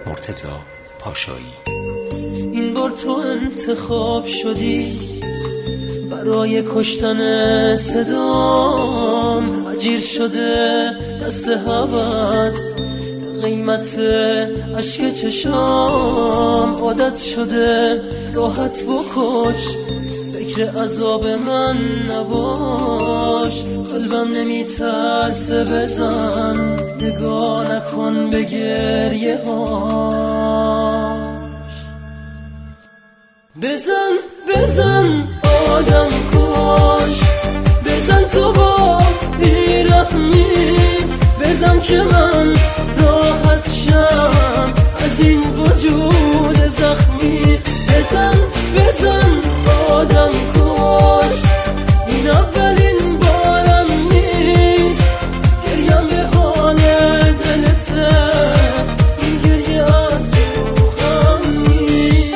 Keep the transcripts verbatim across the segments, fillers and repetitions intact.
مرتضی پاشایی. این بار تو انتخاب شدی برای کشتن صدام، اجیر شده دست هوس قیمت عشق چشام، عادت شده راحت بکش فکر عذاب من نباش، قلبم نمیترسه بزن نگاه نکن به گریه هاش، بزن بزن آدم کش، بزن تو با بیرحمی، بزن که من راحت شم از این وجود زخمی، بزن بزن آدم کش، این اولین بارم نیست گریم به حال دلته، این گریه از روحم نیست.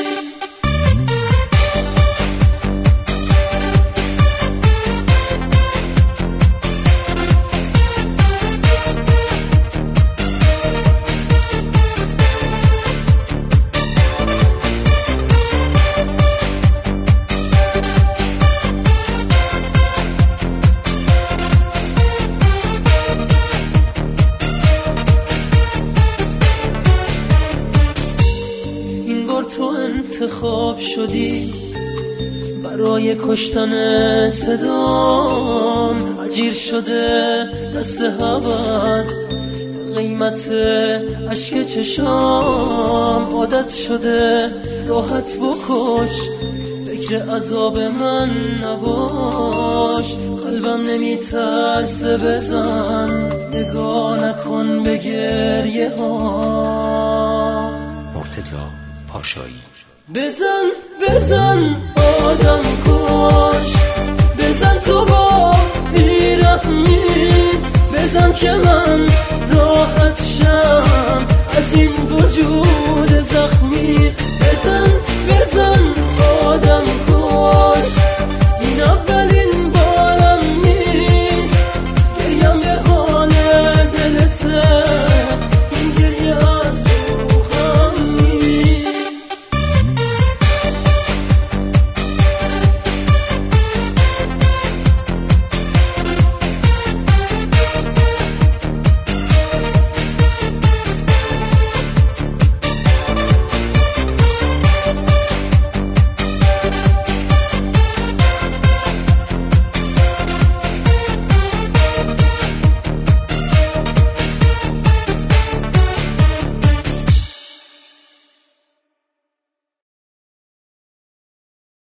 تو انتخاب شدی برای کشتن صدام، اجیر شده دست هوس قیمت عشق چشام، عادت شده راحت بکش فکر عذاب من نباش، قلبم نمیترسه بزن نگاه نکن به گریه ها. مرتضی پاشایی. بزن بزن آدم کش، بزن تو با بیرحمی، بزن که من راحت شم از این وجود زخمی، بزن بزن